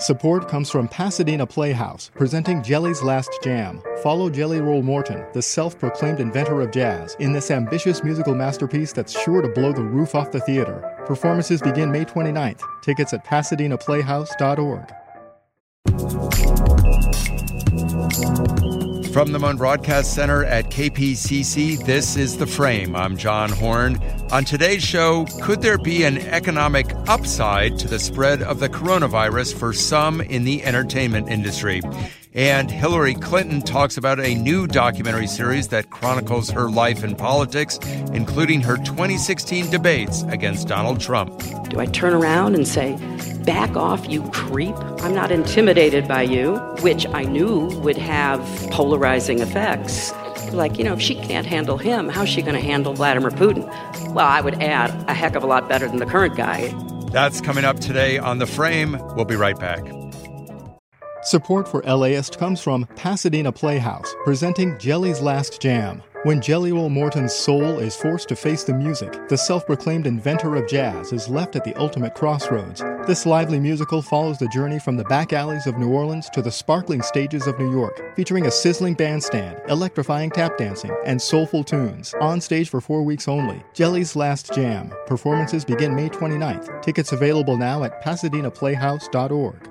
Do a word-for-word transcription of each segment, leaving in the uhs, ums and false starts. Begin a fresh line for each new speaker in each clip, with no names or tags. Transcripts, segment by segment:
Support comes from Pasadena Playhouse, presenting Jelly's Last Jam. Follow Jelly Roll Morton, the self-proclaimed inventor of jazz, in this ambitious musical masterpiece that's sure to blow the roof off the theater. Performances begin May twenty-ninth. Tickets at pasadena playhouse dot org.
From the Moen Broadcast Center at K P C C, this is The Frame. I'm John Horn. On today's show, could there be an economic upside to the spread of the coronavirus for some in the entertainment industry? And Hillary Clinton talks about a new documentary series that chronicles her life in politics, including her twenty sixteen debates against Donald Trump.
Do I turn around and say, back off, you creep? I'm not intimidated by you, which I knew would have polarizing effects. Like, you know, if she can't handle him, how's she going to handle Vladimir Putin? Well, I would add a heck of a lot better than the current guy.
That's coming up today on The Frame. We'll be right back.
Support for LAist comes from Pasadena Playhouse, presenting Jelly's Last Jam. When Jelly Roll Morton's soul is forced to face the music, the self-proclaimed inventor of jazz is left at the ultimate crossroads. This lively musical follows the journey from the back alleys of New Orleans to the sparkling stages of New York, featuring a sizzling bandstand, electrifying tap dancing, and soulful tunes. On stage for four weeks only. Jelly's Last Jam. Performances begin May twenty-ninth. Tickets available now at pasadena playhouse dot org.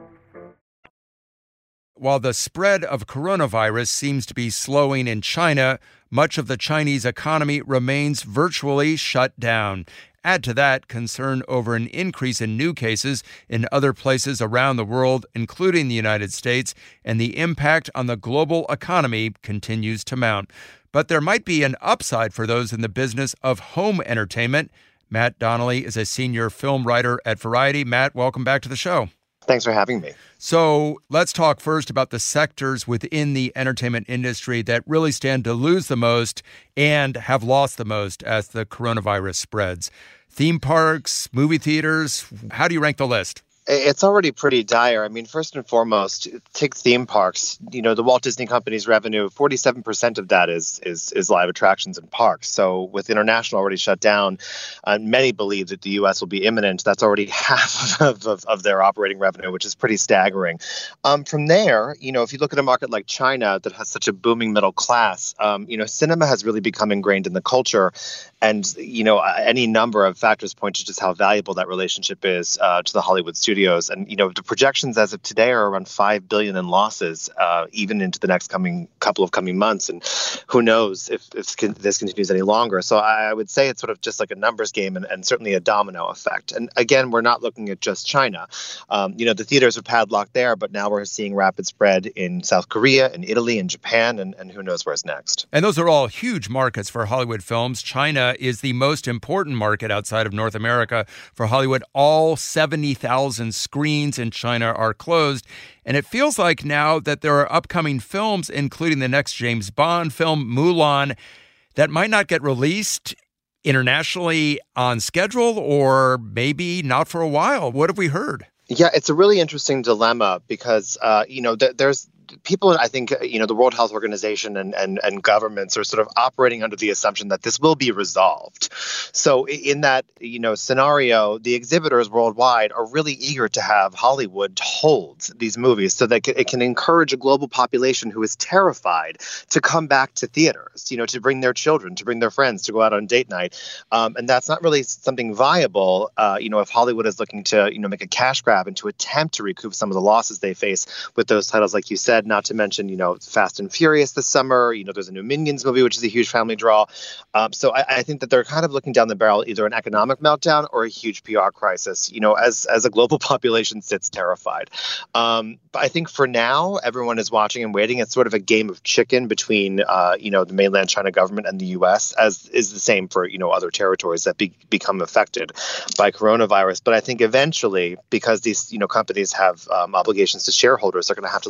While the spread of coronavirus seems to be slowing in China, much of the Chinese economy remains virtually shut down. Add to that concern over an increase in new cases in other places around the world, including the United States, and the impact on the global economy continues to mount. But there might be an upside for those in the business of home entertainment. Matt Donnelly is a senior film writer at Variety. Matt, welcome back to the show.
Thanks for having me.
So let's talk first about the sectors within the entertainment industry that really stand to lose the most and have lost the most as the coronavirus spreads. Theme parks, movie theaters, how do you rank the list?
It's already pretty dire. I mean, first and foremost, take theme parks. You know, the Walt Disney Company's revenue, forty-seven percent of that is is is live attractions and parks. So with international already shut down, uh, many believe that the U S will be imminent. That's already half of, of, of their operating revenue, which is pretty staggering. Um, from there, you know, if you look at a market like China that has such a booming middle class, um, you know, cinema has really become ingrained in the culture. And, you know, any number of factors point to just how valuable that relationship is uh, to the Hollywood studios. And, you know, the projections as of today are around five billion dollars in losses, uh, even into the next coming couple of coming months. And who knows if, if this continues any longer. So I would say it's sort of just like a numbers game and, and certainly a domino effect. And again, we're not looking at just China. Um, you know, the theaters are padlocked there, but now we're seeing rapid spread in South Korea and Italy and Japan, and, and who knows where's next.
And those are all huge markets for Hollywood films. China is the most important market outside of North America for Hollywood. All seventy thousand screens in China are closed. And it feels like now that there are upcoming films, including the next James Bond film, Mulan, that might not get released internationally on schedule or maybe not for a while. What have we heard?
Yeah, it's a really interesting dilemma because, uh, you know, th- there's people, I think, you know, the World Health Organization and, and, and governments are sort of operating under the assumption that this will be resolved. So in that, you know, scenario, the exhibitors worldwide are really eager to have Hollywood hold these movies so that it can encourage a global population who is terrified to come back to theaters, you know, to bring their children, to bring their friends, to go out on date night. Um, and that's not really something viable, uh, you know, if Hollywood is looking to, you know, make a cash grab and to attempt to recoup some of the losses they face with those titles, like you said. Not to mention, you know, Fast and Furious this summer. You know, there's a new Minions movie, which is a huge family draw. Um, so I, I think that they're kind of looking down the barrel, either an economic meltdown or a huge P R crisis, you know, as as a global population sits terrified. Um, but I think for now, everyone is watching and waiting. It's sort of a game of chicken between, uh, you know, the mainland China government and the U S, as is the same for, you know, other territories that be, become affected by coronavirus. But I think eventually, because these, you know, companies have um, obligations to shareholders, they're going to have to look at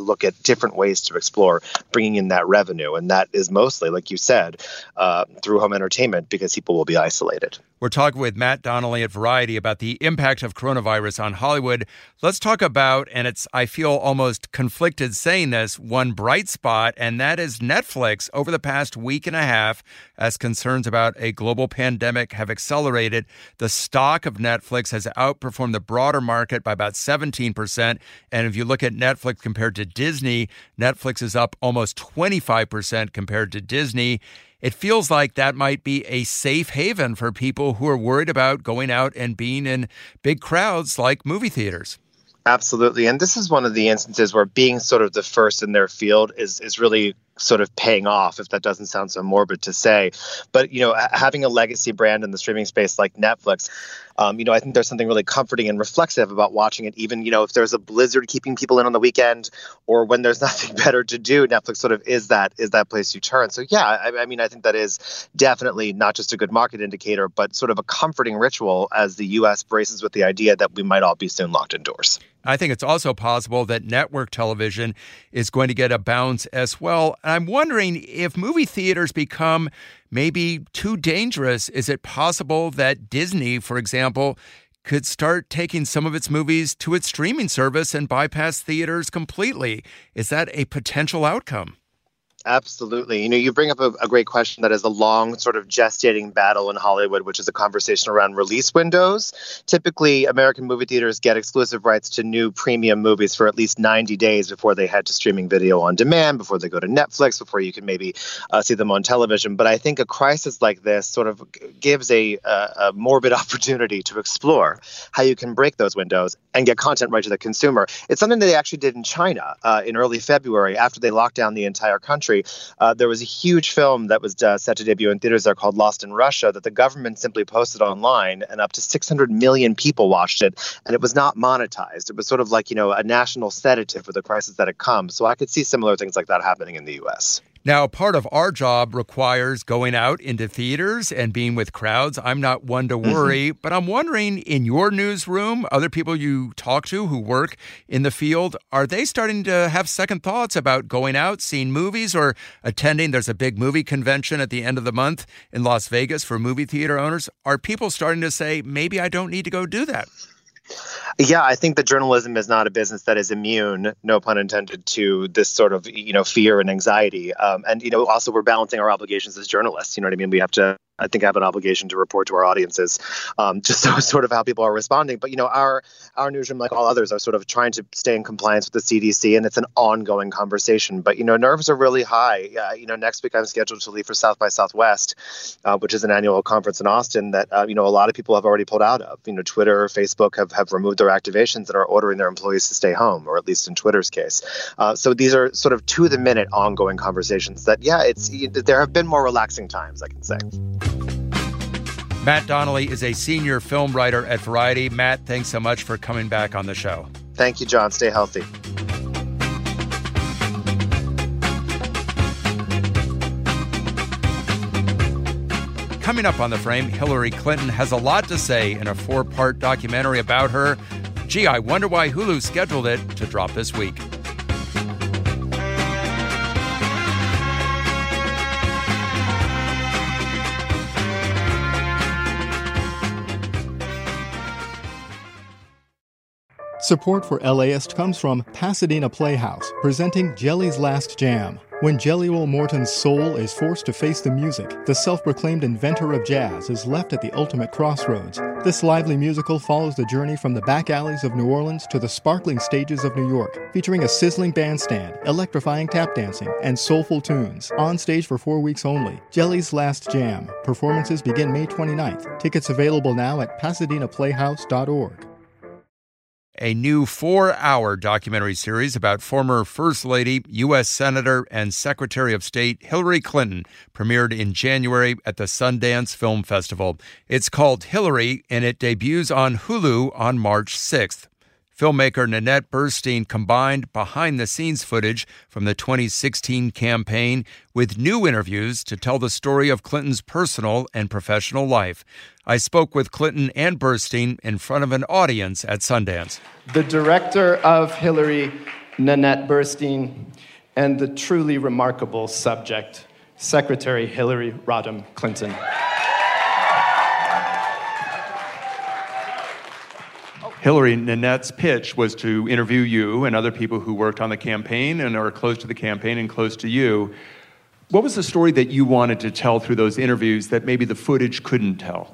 different ways to explore bringing in that revenue. And that is mostly, like you said, uh, through home entertainment because people will be isolated.
We're talking with Matt Donnelly at Variety about the impact of coronavirus on Hollywood. Let's talk about, and it's, I feel almost conflicted saying this, one bright spot, and that is Netflix. Over the past week and a half, as concerns about a global pandemic have accelerated, the stock of Netflix has outperformed the broader market by about seventeen percent. And if you look at Netflix compared to Disney, Netflix is up almost twenty-five percent compared to Disney. It feels like that might be a safe haven for people who are worried about going out and being in big crowds like movie theaters.
Absolutely. And this is one of the instances where being sort of the first in their field is is really sort of paying off, if that doesn't sound so morbid to say. But, you know, having a legacy brand in the streaming space like Netflix, um, you know, I think there's something really comforting and reflexive about watching it, even, you know, if there's a blizzard keeping people in on the weekend or when there's nothing better to do, Netflix sort of is that is that place you turn. So, yeah, I, I mean, I think that is definitely not just a good market indicator, but sort of a comforting ritual as the U S braces with the idea that we might all be soon locked indoors.
I think it's also possible that network television is going to get a bounce as well. And I'm wondering if movie theaters become maybe too dangerous, is it possible that Disney, for example, could start taking some of its movies to its streaming service and bypass theaters completely? Is that a potential outcome?
Absolutely. You know, you bring up a, a great question that is a long sort of gestating battle in Hollywood, which is a conversation around release windows. Typically, American movie theaters get exclusive rights to new premium movies for at least ninety days before they head to streaming video on demand, before they go to Netflix, before you can maybe uh, see them on television. But I think a crisis like this sort of gives a, a, a morbid opportunity to explore how you can break those windows and get content right to the consumer. It's something that they actually did in China uh, in early February after they locked down the entire country. Uh, there was a huge film that was uh, set to debut in theaters there called Lost in Russia that the government simply posted online, and up to six hundred million people watched it, and it was not monetized. It was sort of like, you know, a national sedative for the crisis that had come. So I could see similar things like that happening in the U S.
Now, part of our job requires going out into theaters and being with crowds. I'm not one to worry, mm-hmm. but I'm wondering, in your newsroom, other people you talk to who work in the field, are they starting to have second thoughts about going out, seeing movies, or attending? There's a big movie convention at the end of the month in Las Vegas for movie theater owners. Are people starting to say, maybe I don't need to go do that?
Yeah, I think that journalism is not a business that is immune, no pun intended, to this sort of, you know, fear and anxiety. Um, and, you know, also we're balancing our obligations as journalists. You know what I mean? We have to, I think, have an obligation to report to our audiences, um, just so sort of how people are responding. But, you know, our our newsroom, like all others, are sort of trying to stay in compliance with the C D C, and it's an ongoing conversation. But, you know, nerves are really high. Uh, you know, next week I'm scheduled to leave for South by Southwest, uh, which is an annual conference in Austin that, uh, you know, a lot of people have already pulled out of. You know, Twitter, Facebook have, have removed their activations and are ordering their employees to stay home, or at least in Twitter's case. Uh, so these are sort of to-the-minute ongoing conversations that, yeah, it's there have been more relaxing times, I can say.
Matt Donnelly is a senior film writer at Variety. Matt, thanks so much for coming back on the show.
Thank you, John. Stay healthy.
Coming up on The Frame, Hillary Clinton has a lot to say in a four-part documentary about her. Gee, I wonder why Hulu scheduled it to drop this week.
Support for L A ist comes from Pasadena Playhouse, presenting Jelly's Last Jam. When Jelly Roll Morton's soul is forced to face the music, the self-proclaimed inventor of jazz is left at the ultimate crossroads. This lively musical follows the journey from the back alleys of New Orleans to the sparkling stages of New York, featuring a sizzling bandstand, electrifying tap dancing, and soulful tunes. On stage for four weeks only. Jelly's Last Jam. Performances begin May twenty-ninth. Tickets available now at pasadena playhouse dot org.
A new four-hour documentary series about former First Lady, U S Senator, and Secretary of State Hillary Clinton premiered in January at the Sundance Film Festival. It's called Hillary, and it debuts on Hulu on March sixth. Filmmaker Nanette Burstein combined behind-the-scenes footage from the twenty sixteen campaign with new interviews to tell the story of Clinton's personal and professional life. I spoke with Clinton and Burstein in front of an audience at Sundance.
The director of Hillary, Nanette Burstein, and the truly remarkable subject, Secretary Hillary Rodham Clinton.
Hillary, Nanette's pitch was to interview you and other people who worked on the campaign and are close to the campaign and close to you. What was the story that you wanted to tell through those interviews that maybe the footage couldn't tell?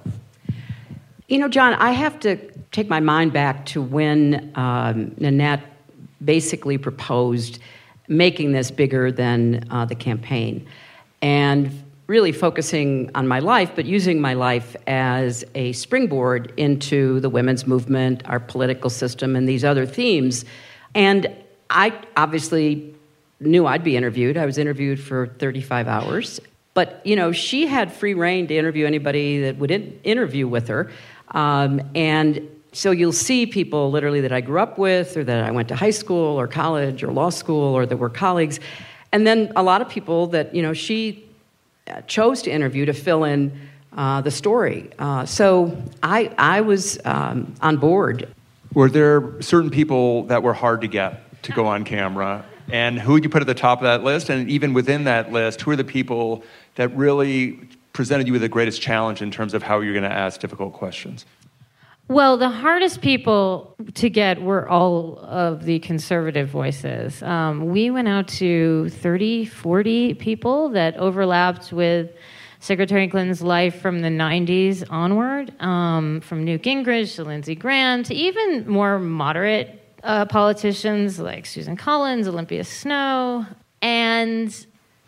You know, John, I have to take my mind back to when um, Nanette basically proposed making this bigger than uh, the campaign, and really focusing on my life, but using my life as a springboard into the women's movement, our political system, and these other themes. And I obviously knew I'd be interviewed. I was interviewed for thirty-five hours. But, you know, she had free reign to interview anybody that would in- interview with her. Um, and so you'll see people literally that I grew up with, or that I went to high school or college or law school, or that were colleagues. And then a lot of people that, you know, she chose to interview to fill in uh, the story. Uh, so I, I was um, on board.
Were there certain people that were hard to get to go on camera? And who would you put at the top of that list? And even within that list, who are the people that really presented you with the greatest challenge in terms of how you're going to ask difficult questions?
Well, the hardest people to get were all of the conservative voices. Um, we went out to thirty, forty people that overlapped with Secretary Clinton's life from the nineties onward, um, from Newt Gingrich to Lindsey Graham to even more moderate uh, politicians like Susan Collins, Olympia Snowe, and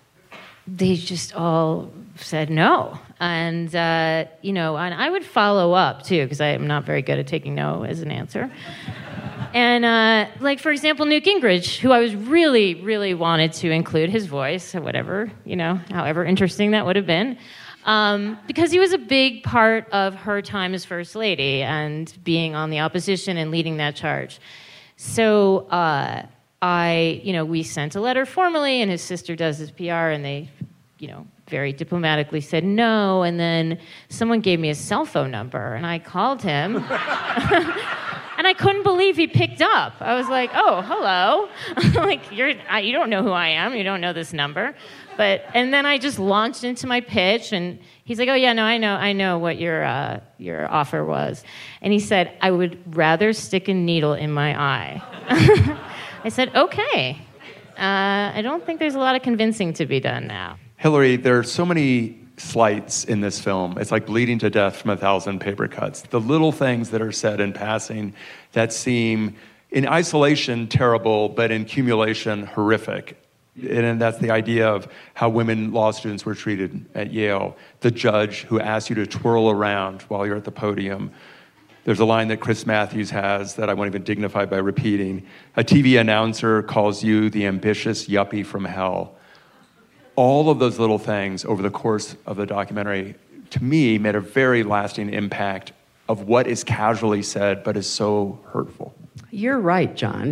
they just all said no. And, uh, you know, and I would follow up, too, because I'm not very good at taking no as an answer. And, uh, like, for example, Newt Gingrich, who I was really, really wanted to include his voice, whatever, you know, however interesting that would have been, um, because he was a big part of her time as First Lady and being on the opposition and leading that charge. So uh, I, you know, we sent a letter formally, and his sister does his P R, and they, you know, very diplomatically said no, and then someone gave me a cell phone number, and I called him, and I couldn't believe he picked up. I was like, oh, hello. Like, you're, I, you don't know who I am, you don't know this number. But, and then I just launched into my pitch, and he's like, oh yeah, no, I know, I know what your, uh, your offer was. And he said, I would rather stick a needle in my eye. I said, okay. Uh, I don't think there's a lot of convincing to be done now.
Hillary, there are so many slights in this film. It's like bleeding to death from a thousand paper cuts. The little things that are said in passing that seem, in isolation, terrible, but in accumulation, horrific. And that's the idea of how women law students were treated at Yale. The judge who asks you to twirl around while you're at the podium. There's a line that Chris Matthews has that I won't even dignify by repeating. A T V announcer calls you the ambitious yuppie from hell. All of those little things over the course of the documentary, to me, made a very lasting impact of what is casually said but is so hurtful.
You're right, John.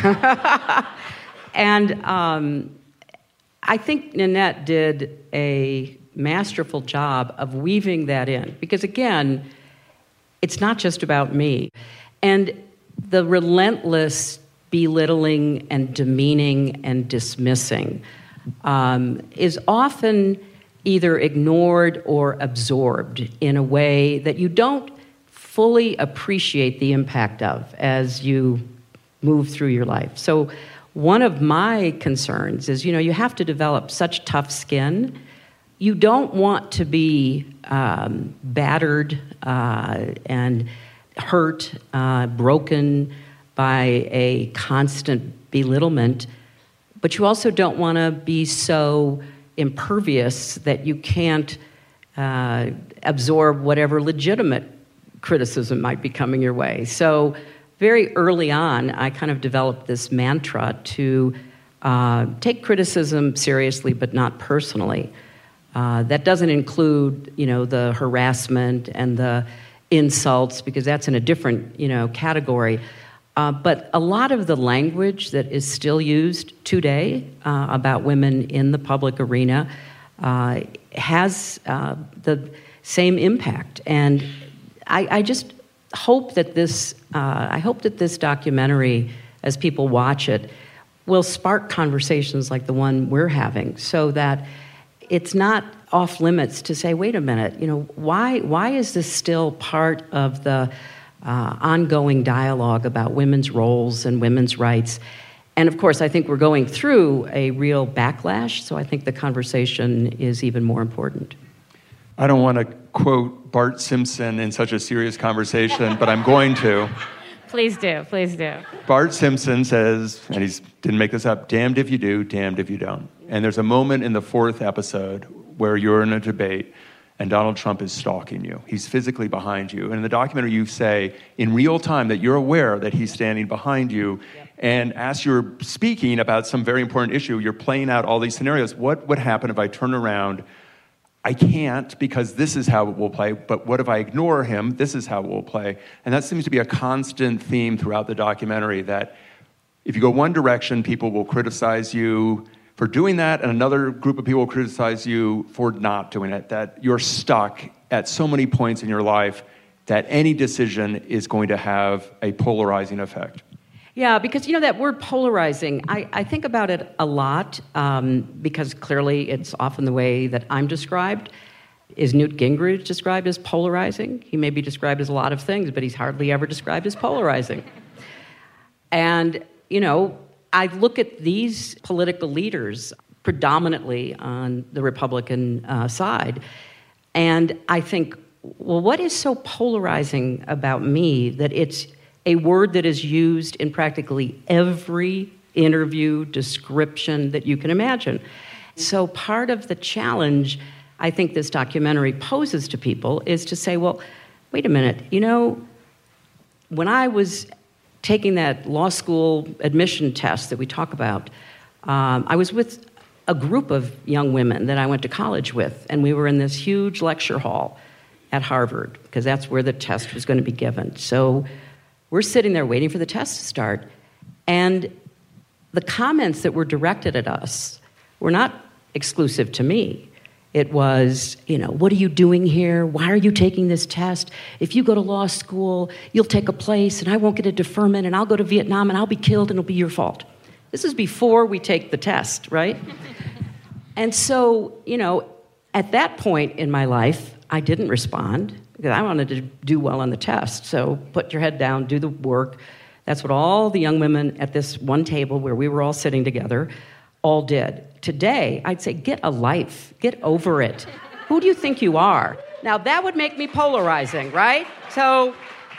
And um, I think Nanette did a masterful job of weaving that in. Because again, it's not just about me. And the relentless belittling and demeaning and dismissing Um, is often either ignored or absorbed in a way that you don't fully appreciate the impact of as you move through your life. So one of my concerns is, you know, you have to develop such tough skin. You don't want to be um, battered uh, and hurt, uh, broken by a constant belittlement. But you also don't want to be so impervious that you can't uh, absorb whatever legitimate criticism might be coming your way. So very early on, I kind of developed this mantra to uh, take criticism seriously, but not personally. Uh, that doesn't include, you know, the harassment and the insults, because that's in a different, you know, category. Uh, but a lot of the language that is still used today uh, about women in the public arena uh, has uh, the same impact. And I, I just hope that this, uh, I hope that this documentary, as people watch it, will spark conversations like the one we're having, so that it's not off limits to say, wait a minute, you know, why why is this still part of the uh, ongoing dialogue about women's roles and women's rights? And of course, I think we're going through a real backlash, so I think the conversation is even more important.
I don't want to quote Bart Simpson in such a serious conversation, but I'm going to.
Please do, please do.
Bart Simpson says, and he didn't make this up, damned if you do, damned if you don't. And there's a moment in the fourth episode where you're in a debate and Donald Trump is stalking you. He's physically behind you. And in the documentary, you say in real time that you're aware that he's standing behind you. Yep. And as you're speaking about some very important issue, you're playing out all these scenarios. What would happen if I turn around? I can't, because this is how it will play, but what if I ignore him? This is how it will play. And that seems to be a constant theme throughout the documentary, that if you go one direction, people will criticize you for doing that, and another group of people will criticize you for not doing it, that you're stuck at so many points in your life that any decision is going to have a polarizing effect.
Yeah, because, you know, that word polarizing, I, I think about it a lot, um, because clearly it's often the way that I'm described. Is Newt Gingrich described as polarizing? He may be described as a lot of things, but he's hardly ever described as polarizing. And, you know, I look at these political leaders predominantly on the Republican uh, side, and I think, well, what is so polarizing about me that it's a word that is used in practically every interview description that you can imagine? So part of the challenge I think this documentary poses to people is to say, well, wait a minute, you know, when I was taking that law school admission test that we talk about, um, I was with a group of young women that I went to college with, and we were in this huge lecture hall at Harvard, because that's where the test was going to be given. So we're sitting there waiting for the test to start, and the comments that were directed at us were not exclusive to me. It was, you know, what are you doing here? Why are you taking this test? If you go to law school, you'll take a place, and I won't get a deferment, and I'll go to Vietnam, and I'll be killed, and it'll be your fault. This is before we take the test, right? And so, you know, at that point in my life, I didn't respond, because I wanted to do well on the test. So put your head down, do the work. That's what all the young women at this one table where we were all sitting together all did. Today, I'd say, get a life. Get over it. Who do you think you are? Now, that would make me polarizing, right? So,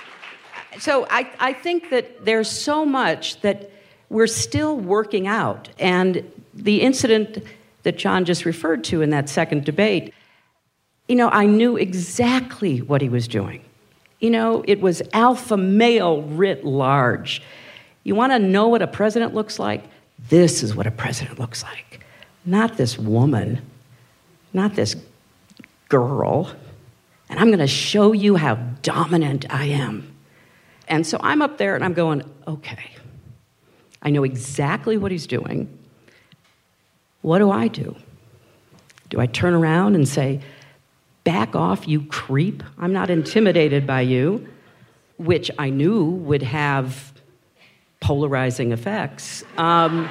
so I, I think that there's so much that we're still working out. And the incident that John just referred to in that second debate, you know, I knew exactly what he was doing. You know, it was alpha male writ large. You want to know what a president looks like? This is what a president looks like. Not this woman, not this girl. And I'm going to show you how dominant I am. And so I'm up there and I'm going, okay, I know exactly what he's doing. What do I do? Do I turn around and say, back off, you creep? I'm not intimidated by you, which I knew would have polarizing effects. Um,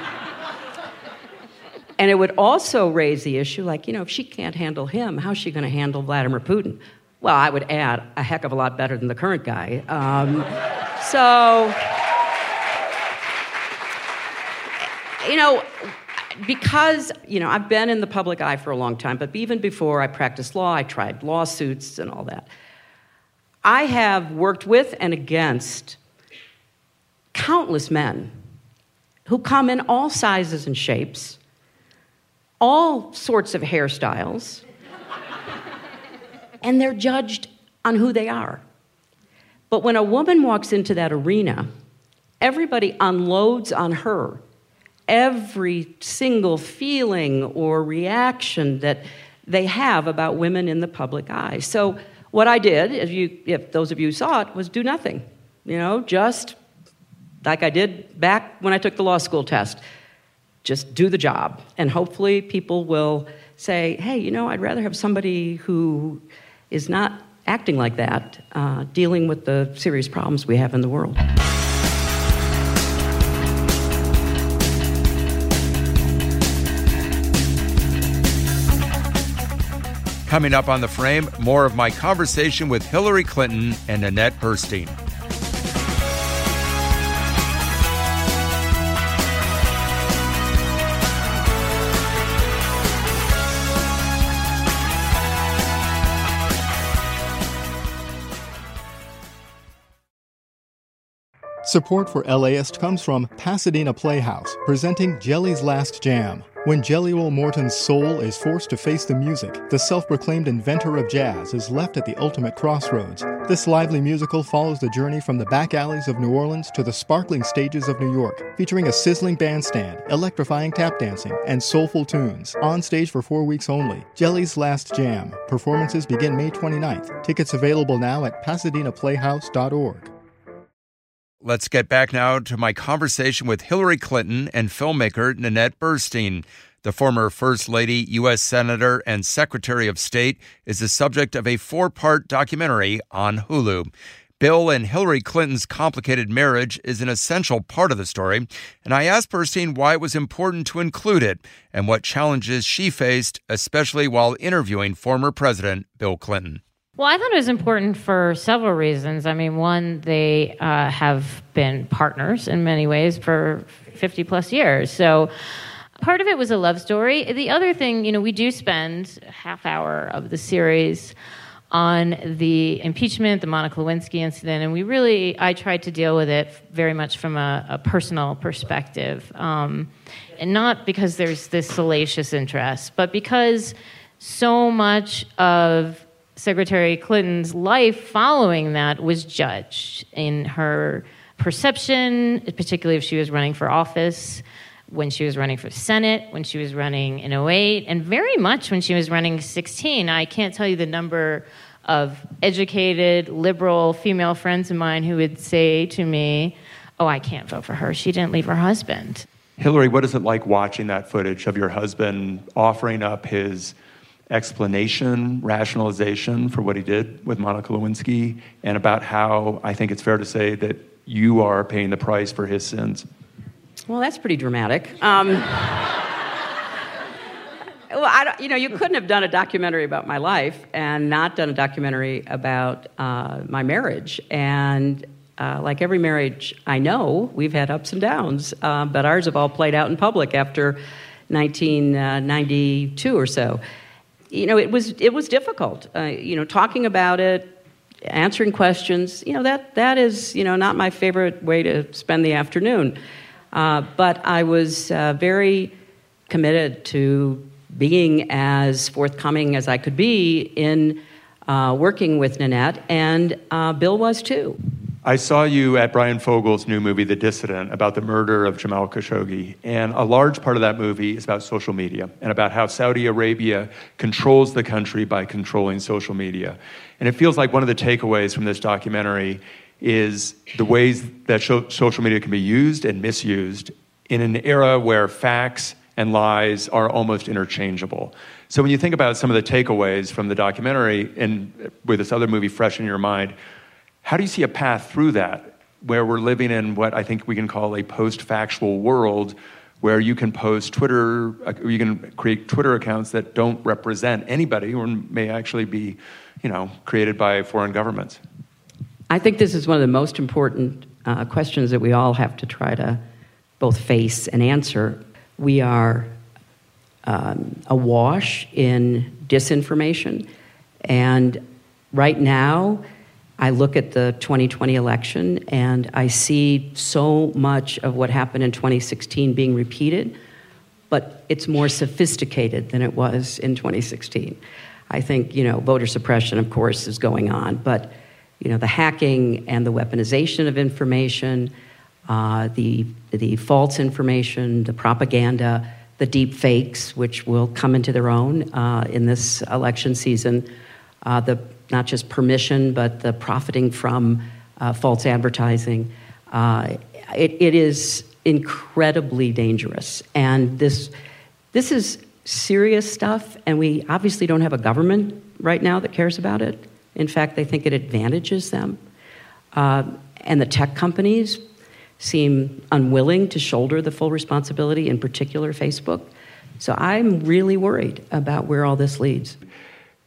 and it would also raise the issue, like, you know, if she can't handle him, how's she going to handle Vladimir Putin? Well, I would add, a heck of a lot better than the current guy. Um, so, you know, because, you know, I've been in the public eye for a long time, but even before I practiced law, I tried lawsuits and all that. I have worked with and against countless men who come in all sizes and shapes, all sorts of hairstyles, and they're judged on who they are. But when a woman walks into that arena, everybody unloads on her every single feeling or reaction that they have about women in the public eye. So what I did, if you, if those of you saw it, was do nothing. You know, just like I did back when I took the law school test. Just do the job. And hopefully people will say, hey, you know, I'd rather have somebody who is not acting like that, uh, dealing with the serious problems we have in the world.
Coming up on The Frame, more of my conversation with Hillary Clinton and Nanette Burstein.
Support for L A ist comes from Pasadena Playhouse, presenting Jelly's Last Jam. When Jelly Roll Morton's soul is forced to face the music, the self-proclaimed inventor of jazz is left at the ultimate crossroads. This lively musical follows the journey from the back alleys of New Orleans to the sparkling stages of New York, featuring a sizzling bandstand, electrifying tap dancing, and soulful tunes. On stage for four weeks only, Jelly's Last Jam. Performances begin May twenty-ninth. Tickets available now at pasadena playhouse dot org.
Let's get back now to my conversation with Hillary Clinton and filmmaker Nanette Burstein. The former First Lady, U S Senator, and Secretary of State is the subject of a four-part documentary on Hulu. Bill and Hillary Clinton's complicated marriage is an essential part of the story, and I asked Burstein why it was important to include it and what challenges she faced, especially while interviewing former President Bill Clinton.
Well, I thought it was important for several reasons. I mean, one, they uh, have been partners in many ways for fifty plus years. So part of it was a love story. The other thing, you know, we do spend a half hour of the series on the impeachment, the Monica Lewinsky incident, and we really, I tried to deal with it very much from a, a personal perspective. Um, and not because there's this salacious interest, but because so much of Secretary Clinton's life following that was judged in her perception, particularly if she was running for office, when she was running for Senate, when she was running in oh eight, and very much when she was running sixteen. I can't tell you the number of educated, liberal female friends of mine who would say to me, oh, I can't vote for her. She didn't leave her husband.
Hillary, what is it like watching that footage of your husband offering up his explanation, rationalization for what he did with Monica Lewinsky, and about how I think it's fair to say that you are paying the price for his sins?
Well, that's pretty dramatic. Um, well, I don't, you know, you couldn't have done a documentary about my life and not done a documentary about uh, my marriage. And uh, like every marriage I know, we've had ups and downs, uh, but ours have all played out in public after nineteen ninety-two or so. You know, it was it was difficult. Uh, you know, talking about it, answering questions. You know, that that is you know not my favorite way to spend the afternoon. Uh, but I was uh, very committed to being as forthcoming as I could be in uh, working with Nanette, and uh, Bill was too.
I saw you at Brian Fogel's new movie, The Dissident, about the murder of Jamal Khashoggi. And a large part of that movie is about social media and about how Saudi Arabia controls the country by controlling social media. And it feels like one of the takeaways from this documentary is the ways that social media can be used and misused in an era where facts and lies are almost interchangeable. So when you think about some of the takeaways from the documentary and with this other movie fresh in your mind, how do you see a path through that, where we're living in what I think we can call a post-factual world, where you can post Twitter, you can create Twitter accounts that don't represent anybody or may actually be, you know, created by foreign governments?
I think this is one of the most important uh, questions that we all have to try to both face and answer. We are um, awash in disinformation, and right now, I look at the twenty twenty election and I see so much of what happened in twenty sixteen being repeated, but it's more sophisticated than it was in twenty sixteen. I think, you know, voter suppression, of course, is going on, but, you know, the hacking and the weaponization of information, uh, the, the false information, the propaganda, the deep fakes, which will come into their own uh, in this election season, uh, the not just permission, but the profiting from uh, false advertising. Uh, it, it is incredibly dangerous. And this, this is serious stuff, and we obviously don't have a government right now that cares about it. In fact, they think it advantages them. Uh, and the tech companies seem unwilling to shoulder the full responsibility, in particular Facebook. So I'm really worried about where all this leads.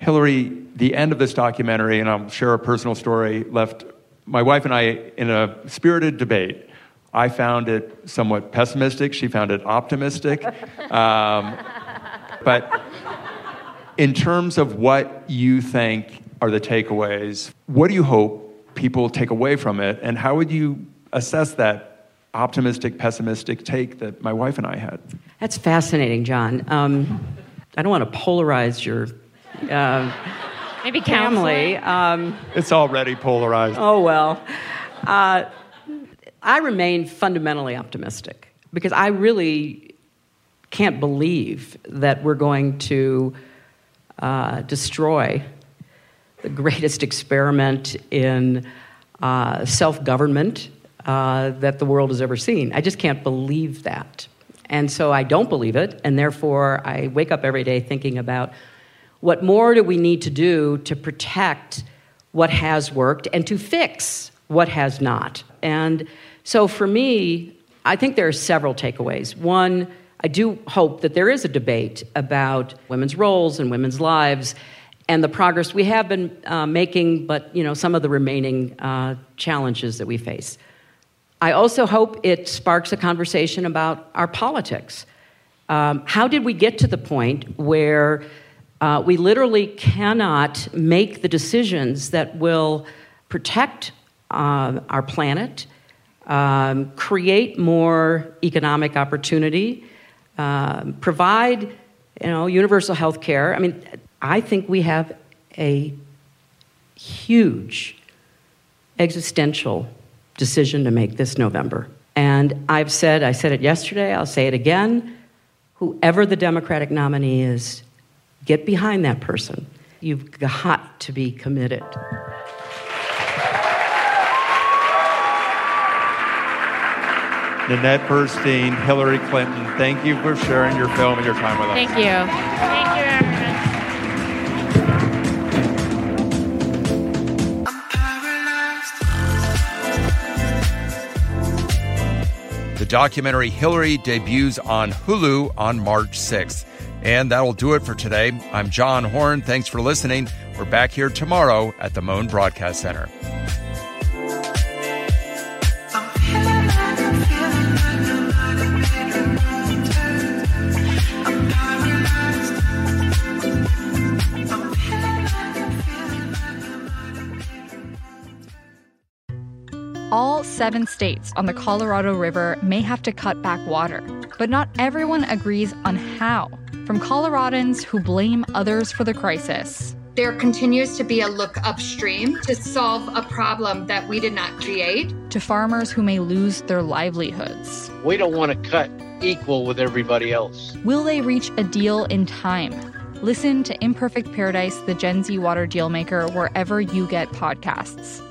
Hillary, the end of this documentary, and I'll share a personal story, left my wife and I in a spirited debate. I found it somewhat pessimistic. She found it optimistic. Um, but in terms of what you think are the takeaways, what do you hope people take away from it? And how would you assess that optimistic, pessimistic take that my wife and I had?
That's fascinating, John. Um, I don't want to polarize your uh,
Maybe
family. Um,
it's already polarized.
Oh, well. Uh, I remain fundamentally optimistic because I really can't believe that we're going to uh, destroy the greatest experiment in uh, self-government uh, that the world has ever seen. I just can't believe that. And so I don't believe it, and therefore I wake up every day thinking about what more do we need to do to protect what has worked and to fix what has not. And so for me, I think there are several takeaways. One, I do hope that there is a debate about women's roles and women's lives and the progress we have been uh, making, but you know, some of the remaining uh, challenges that we face. I also hope it sparks a conversation about our politics. Um, how did we get to the point where uh, we literally cannot make the decisions that will protect uh, our planet, um, create more economic opportunity, uh, provide, you know, universal health care? I mean, I think we have a huge existential decision to make this November. And I've said, I said it yesterday, I'll say it again, whoever the Democratic nominee is, get behind that person. You've got to be committed.
Nanette Burstein, Hillary Clinton, thank you for sharing your film and your time with us.
Thank you. Thank you, everyone.
The documentary Hillary debuts on Hulu on March sixth. And that'll do it for today. I'm John Horn. Thanks for listening. We're back here tomorrow at the Moan Broadcast Center.
All seven states on the Colorado River may have to cut back water, but not everyone agrees on how. From Coloradans who blame others for the crisis.
There continues to be a look upstream to solve a problem that we did not create.
To farmers who may lose their livelihoods.
We don't want to cut equal with everybody else.
Will they reach a deal in time? Listen to Imperfect Paradise, the Gen Z Water Dealmaker, wherever you get podcasts.